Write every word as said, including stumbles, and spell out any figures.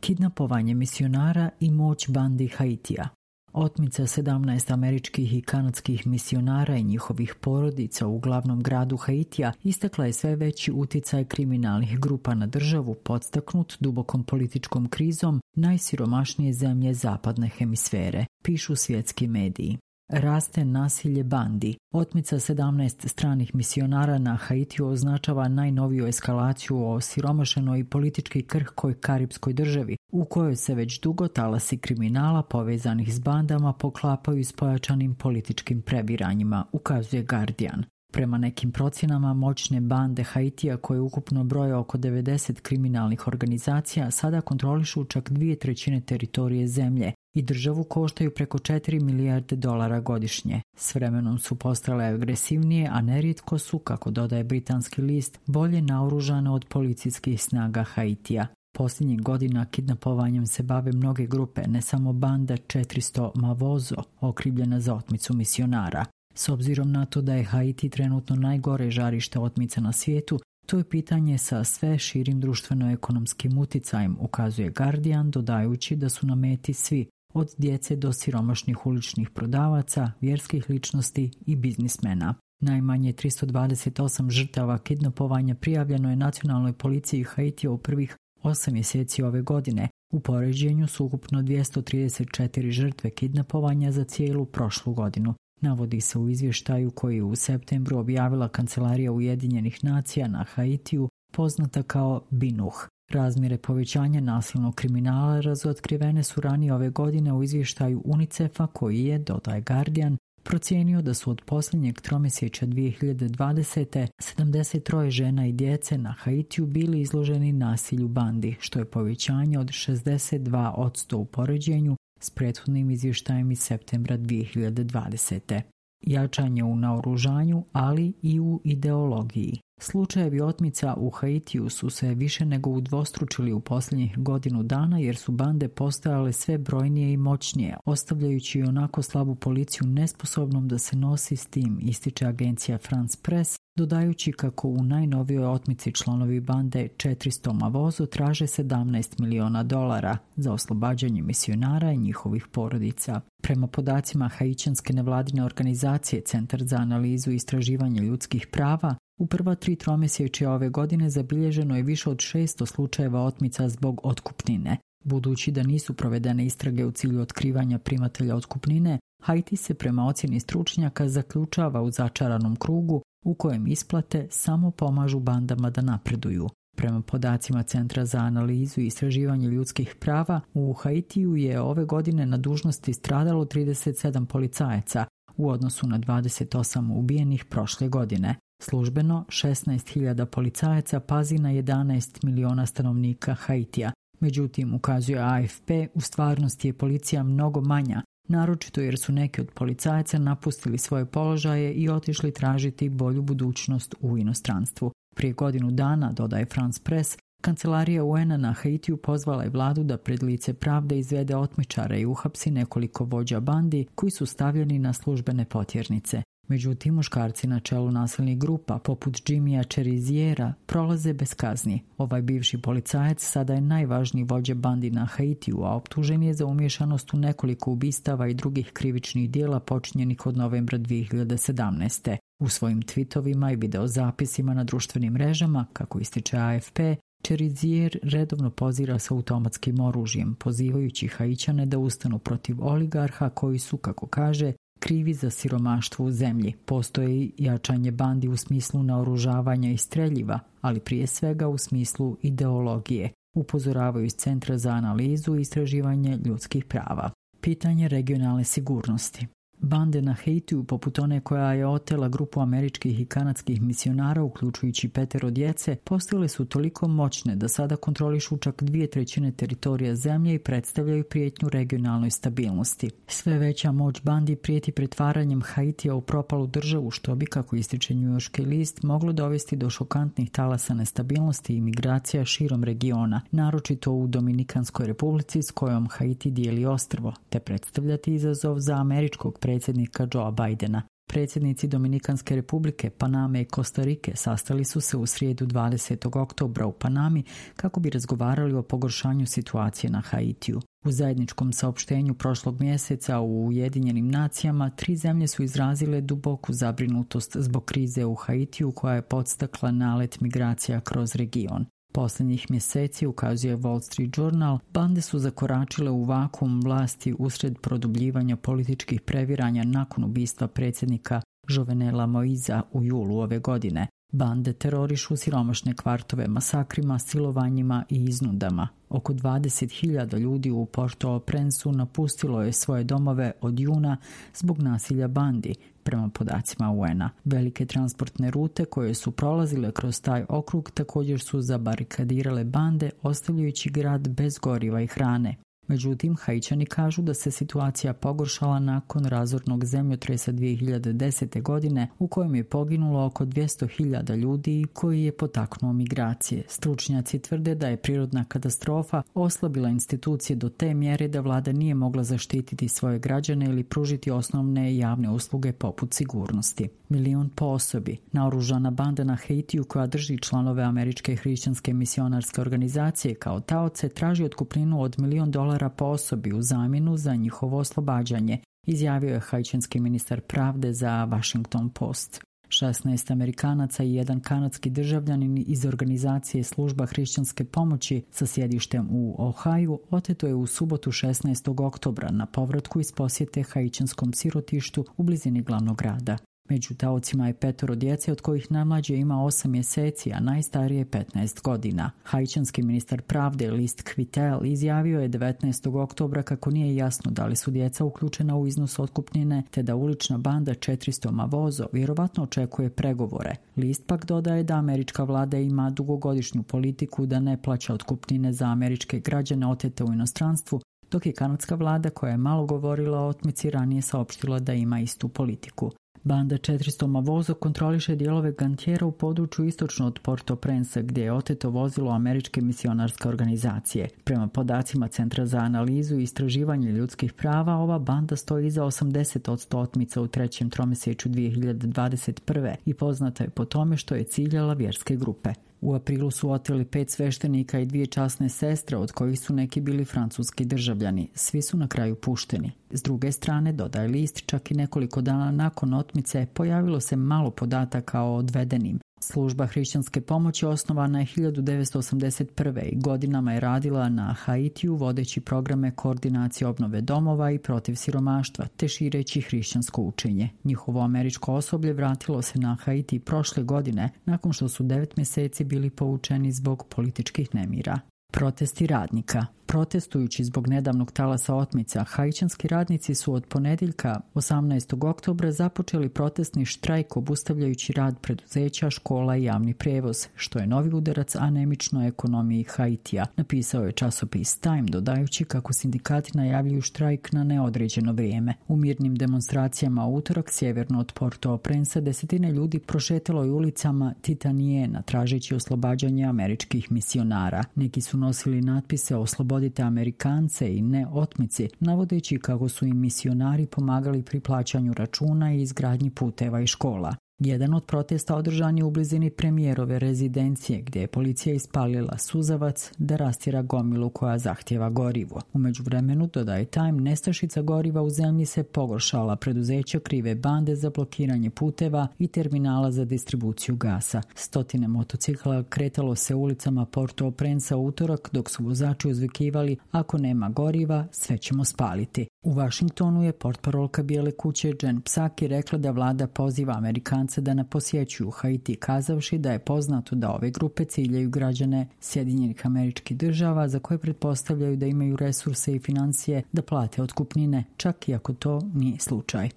Kidnapovanje misionara i moć bandi Haitija. Otmica sedamnaest američkih i kanadskih misionara i njihovih porodica u glavnom gradu Haitija istakla je sve veći uticaj kriminalnih grupa na državu, podstaknut dubokom političkom krizom najsiromašnije zemlje zapadne hemisfere, pišu svjetski mediji. Raste nasilje bandi. Otmica sedamnaest stranih misionara na Haitiju označava najnoviju eskalaciju o osiromašenoj i politički krhkoj karipskoj državi, u kojoj se već dugo talasi kriminala povezanih s bandama poklapaju s pojačanim političkim previranjima, ukazuje Guardian. Prema nekim procjenama, moćne bande Haitija, koje ukupno broje oko devedeset kriminalnih organizacija, sada kontrolišu čak dvije trećine teritorije zemlje i državu koštaju preko četiri milijarde dolara godišnje. S vremenom su postale agresivnije, a nerijetko su, kako dodaje britanski list, bolje naoružane od policijskih snaga Haitija. Posljednjih godina kidnapovanjem se bave mnoge grupe, ne samo banda četiristo Mavozo, okrivljena za otmicu misionara. S obzirom na to da je Haiti trenutno najgore žarište otmica na svijetu, to je pitanje sa sve širim društveno-ekonomskim uticajem, ukazuje Guardian, dodajući da su na meti svi, od djece do siromašnih uličnih prodavaca, vjerskih ličnosti i biznismena. Najmanje tristo dvadeset osam žrtava kidnapovanja prijavljeno je nacionalnoj policiji Haitija u prvih osam mjeseci ove godine. U poređenju su ukupno dvjesto trideset četiri žrtve kidnapovanja za cijelu prošlu godinu. Navodi se u izvještaju koji je u septembru objavila Kancelarija Ujedinjenih nacija na Haitiju, poznata kao B I N U H. Razmjere povećanja nasilnog kriminala razotkrivene su ranije ove godine u izvještaju UNICEF-a koji je, dodaje Guardian, procijenio da su od posljednjeg tromjesečja dvije hiljade dvadesete sedamdeset tri žena i djece na Haitiju bili izloženi nasilju bandi, što je povećanje od šezdeset dva posto u poređenju s prethodnim izvještajem iz septembra dvije hiljade dvadesete. Jačanje u naoružanju, ali i u ideologiji. Slučajevi otmica u Haitiju su se više nego udvostručili u posljednjih godinu dana jer su bande postajale sve brojnije i moćnije, ostavljajući i onako slabu policiju nesposobnom da se nosi s tim, ističe agencija France Press, dodajući kako u najnovijoj otmici članovi bande četiristo Mavozo traže sedamnaest miliona dolara za oslobađanje misionara i njihovih porodica. Prema podacima haitijanske nevladine organizacije Centar za analizu i istraživanje ljudskih prava, u prva tri tromjesečja ove godine zabilježeno je više od šesto slučajeva otmica zbog otkupnine. Budući da nisu provedene istrage u cilju otkrivanja primatelja otkupnine, Haiti se prema ocjeni stručnjaka zaključava u začaranom krugu u kojem isplate samo pomažu bandama da napreduju. Prema podacima Centra za analizu i istraživanje ljudskih prava, u Haitiju je ove godine na dužnosti stradalo trideset sedam policajaca u odnosu na dvadeset osam ubijenih prošle godine. Službeno, šesnaest hiljada policajaca pazi na jedanaest miliona stanovnika Haitija. Međutim, ukazuje A F P, u stvarnosti je policija mnogo manja, naročito jer su neki od policajaca napustili svoje položaje i otišli tražiti bolju budućnost u inostranstvu. Prije godinu dana, dodaje France Press, Kancelarija U N-a na Haitiju pozvala je vladu da pred lice pravde izvede otmičara i uhapsi nekoliko vođa bandi koji su stavljeni na službene potjernice. Međutim, muškarci na čelu nasilnih grupa, poput Jimmya Cheriziera, prolaze bez kazni. Ovaj bivši policajac sada je najvažniji vođa bandi na Haitiju, a optužen je za umiješanost u nekoliko ubistava i drugih krivičnih dijela počinjenih od novembra dvije hiljade sedamnaeste. U svojim tweetovima i videozapisima na društvenim mrežama, kako ističe A F P, Cherizier redovno pozira sa automatskim oružjem, pozivajući Haitjane da ustanu protiv oligarha koji su, kako kaže, krivi za siromaštvo u zemlji. Postoji jačanje bandi u smislu naoružavanja i streljiva, ali prije svega u smislu ideologije, upozoravaju iz Centra za analizu i istraživanje ljudskih prava. Pitanje regionalne sigurnosti. Bande na Haitiju, poput one koja je otela grupu američkih i kanadskih misionara, uključujući petero djece, postale su toliko moćne da sada kontrolišu čak dvije trećine teritorija zemlje i predstavljaju prijetnju regionalnoj stabilnosti. Sve veća moć bandi prijeti pretvaranjem Haitija u propalu državu, što bi, kako ističe njujorški list, moglo dovesti do šokantnih talasa nestabilnosti i migracija širom regiona, naročito u Dominikanskoj republici s kojom Haiti dijeli ostrvo, te predstavljati izazov za američkog predsjednika Joea Bidena. Predsjednici Dominikanske republike, Paname i Kostarike sastali su se u srijedu dvadesetog oktobra u Panami kako bi razgovarali o pogoršanju situacije na Haitiju. U zajedničkom saopštenju prošlog mjeseca u Ujedinjenim nacijama tri zemlje su izrazile duboku zabrinutost zbog krize u Haitiju koja je podstakla nalet migracija kroz region. Posljednjih mjeseci, ukazuje Wall Street Journal, bande su zakoračile u vakuum vlasti usred produbljivanja političkih previranja nakon ubistva predsjednika Jovenela Moiza u julu ove godine. Bande terorišu siromašne kvartove masakrima, silovanjima i iznudama. Oko dvadeset hiljada ljudi u Port-au-Prince napustilo je svoje domove od juna zbog nasilja bandi, prema podacima U N-a. Velike transportne rute koje su prolazile kroz taj okrug također su zabarikadirale bande, ostavljajući grad bez goriva i hrane. Međutim, Haitčani kažu da se situacija pogoršala nakon razornog zemljotresa dvije hiljade desete. godine u kojem je poginulo oko dvjesto hiljada ljudi i koji je potaknuo migracije. Stručnjaci tvrde da je prirodna katastrofa oslabila institucije do te mjere da vlada nije mogla zaštititi svoje građane ili pružiti osnovne javne usluge poput sigurnosti. Milion po osobi. Naoružana banda na Haitiju koja drži članove Američke hrišćanske misionarske organizacije kao taoce traži otkupninu od milion dolara po osobi u zamjenu za njihovo oslobađanje, izjavio je haitčanski ministar pravde za Washington Post. šesnaest Amerikanaca i jedan kanadski državljanin iz organizacije Služba hrišćanske pomoći sa sjedištem u Ohaju oteto je u subotu šesnaestog oktobra na povratku iz posjete haitčanskom sirotištu u blizini glavnog grada. Među taocima je petoro djece, od kojih najmlađe ima osam mjeseci, a najstarije petnaest godina. Haitčanski ministar pravde List Kvitel izjavio je devetnaestog oktobra kako nije jasno da li su djeca uključena u iznos otkupnine, te da ulična banda četiristo Mavozo vjerovatno očekuje pregovore. List pak dodaje da američka vlada ima dugogodišnju politiku da ne plaća otkupnine za američke građane otete u inostranstvu, dok je kanadska vlada, koja je malo govorila o otmici, ranije saopštila da ima istu politiku. Banda četiristo Mavozo kontroliše dijelove Gantiera u području istočno od Port-au-Prince, gdje je oteto vozilo Američke misionarske organizacije. Prema podacima Centra za analizu i istraživanje ljudskih prava, ova banda stoji iza osamdeset posto otmica u trećem tromjesečju dvije hiljade dvadeset prve. i poznata je po tome što je ciljala vjerske grupe. U aprilu su oteli pet sveštenika i dvije časne sestre, od kojih su neki bili francuski državljani. Svi su na kraju pušteni. S druge strane, dodaje List, čak i nekoliko dana nakon otmice pojavilo se malo podataka o odvedenim. Služba hrišćanske pomoći osnovana je hiljadu devetsto osamdeset prve. i godinama je radila na Haitiju vodeći programe koordinacije obnove domova i protiv siromaštva, te šireći hrišćansko učenje. Njihovo američko osoblje vratilo se na Haiti prošle godine nakon što su devet mjeseci bili povučeni zbog političkih nemira. Protesti radnika. Protestujući zbog nedavnog talasa otmica, haitčanski radnici su od ponedjeljka osamnaestog oktobra započeli protestni štrajk obustavljajući rad preduzeća, škola i javni prijevoz, što je novi udarac anemičnoj ekonomiji Haitija, napisao je časopis Time, dodajući kako sindikati najavljuju štrajk na neodređeno vrijeme. U mirnim demonstracijama u utorak sjeverno od Port-au-Prince desetine ljudi prošetalo je ulicama Titanijena tražeći oslobađanje američkih misionara. Neki su nosili natpise "Oslobodite Amerikance" i "Ne otmici", navodeći kako su im misionari pomagali pri plaćanju računa i izgradnji puteva i škola. Jedan od protesta održan je u blizini premijerove rezidencije, gdje je policija ispalila suzavac da rastjera gomilu koja zahtjeva gorivo. U međuvremenu, dodaje Time, nestašica goriva u zemlji se pogoršala. Preduzeća krive bande za blokiranje puteva i terminala za distribuciju gasa. Stotine motocikla kretalo se ulicama Port-au-Prince u utorak, dok su vozači uzvikivali: "Ako nema goriva, sve ćemo spaliti." U Washingtonu je portparolka Bijele kuće Jen Psaki rekla da vlada poziva Amerikance da ne posjećuju Haiti, kazavši da je poznato da ove grupe ciljaju građane Sjedinjenih Američkih Država za koje pretpostavljaju da imaju resurse i financije da plate otkupnine, čak i ako to nije slučaj.